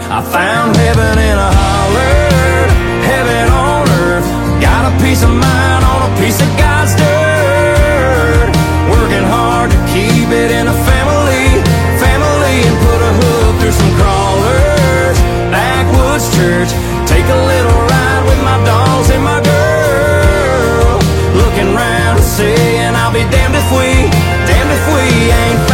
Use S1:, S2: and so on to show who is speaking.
S1: I found heaven in a holler, heaven on earth. Got a piece of mind on a piece of God's dirt. Working hard to keep it in a family, and put a hook through some crawlers. Backwoods church, take a little ride with my dogs and my girl. Looking round and saying I'll be damned if we ain't